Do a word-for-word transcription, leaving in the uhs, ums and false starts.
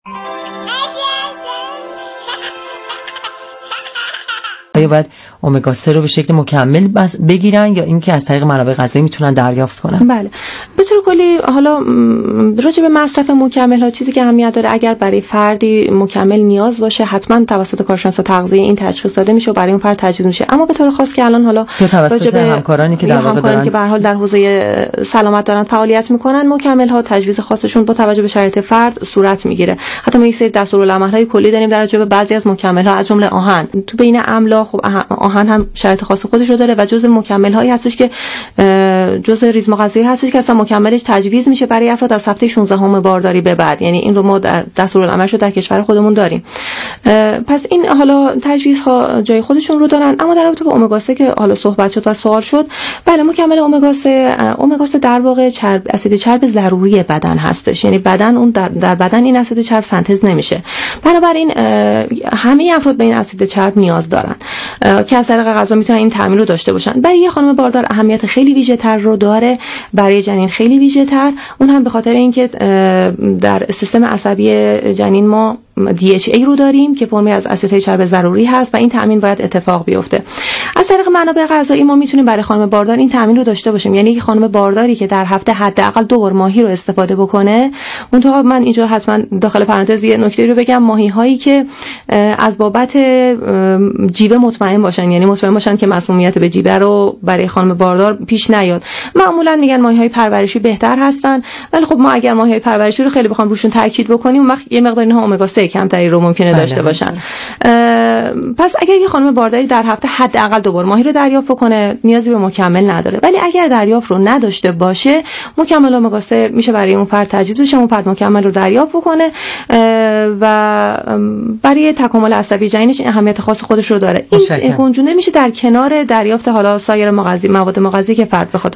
آیا باید امگا سه رو به شکل مکمل بگیرن یا اینکه از طریق منابع غذایی میتونن دریافت کنن؟ بله به طور کلی حالا راجع به مصرف مکمل ها چیزی که اهمیت داره، اگر برای فردی مکمل نیاز باشه حتما توسط کارشناس تغذیه این تشخیص داده میشه و برای اون فرد تجویز میشه. اما به طور خاص که الان حالا توسط همکارانی که در واقع دارن که به هر حال در حوزه سلامت دارن فعالیت میکنن، مکمل ها تجویز خاصشون با توجه به شرایط فرد صورت میگیره. حتی ما یک سری دستورالعمل های کلی داریم در رابطه با بعضی از مکمل ها، از جمله آهن. تو بین املا خب آهن هم شرایط خاص خودش رو داره و جزء مکمل هایی هستش که جزء ریزم غذایی هستش که اصلا مکملش تجویز میشه برای افراد از هفته شانزده همه بارداری به بعد. یعنی این رو ما در دستورالعملش در کشور خودمون داریم. پس این حالا تجویزها جای خودشون رو دارن. اما در رابطه با امگا سه که حالا صحبت شد و سوال شد، بله مکمل امگا سه امگا سه در واقع چرب اسید چرب ضروری بدن هستش. یعنی بدن اون در, در بدن این اسید چرب سنتز نمیشه. بنابراین همه افراد به این اسید چرب نیاز دارن که از طریق غذا میتونن این تامین رو داشته باشن. برای یه خانم باردار اهمیت خیلی ویژه تر رو داره، برای جنین خیلی ویژه تر، اون هم به خاطر اینکه در سیستم عصبی جنین ما دی اچ ای رو داریم که فرمی از اسیدهای چرب ضروری هست و این تامین باید اتفاق بیفته. از طریق منابع غذایی ما میتونیم برای خانم باردار این تامین رو داشته باشیم. یعنی یک خانم بارداری که در هفته حداقل دو بار ماهی رو استفاده بکنه، منتها من اینجا حتما داخل پرانتز یه نکته رو بگم، ماهی هایی که از بابت جیوه مطمئن باشن، یعنی مطمئن باشن که مسمومیت به جیوه رو برای خانم باردار پیش نیاد. معمولا میگن ماهی های پرورشی بهتر هستن، ولی خب ما اگر ماهی های پرورشی رو خیلی بخوام روشون تاکید بکنیم، اون وقت یه مقدار اینها امگا سه کمتری رو ممکنه داشته باشن. پس اگر یه خانم بارداری در هفته حداقل دو بار ماهی رو دریافت کنه، نیازی به مکمل نداره. ولی اگر دریافت رو نداشته باشه، مکمل امگا سه میشه برای اون فرد تجویز بشه، اون فرد مکمل رو دریافت کنه و برای تکامل عصبی جنینش اهمیت خاص خودش رو داره. این گنجونده میشه در کنار دریافت حالا سایر مغذی مواد مغذی که فرد بخواد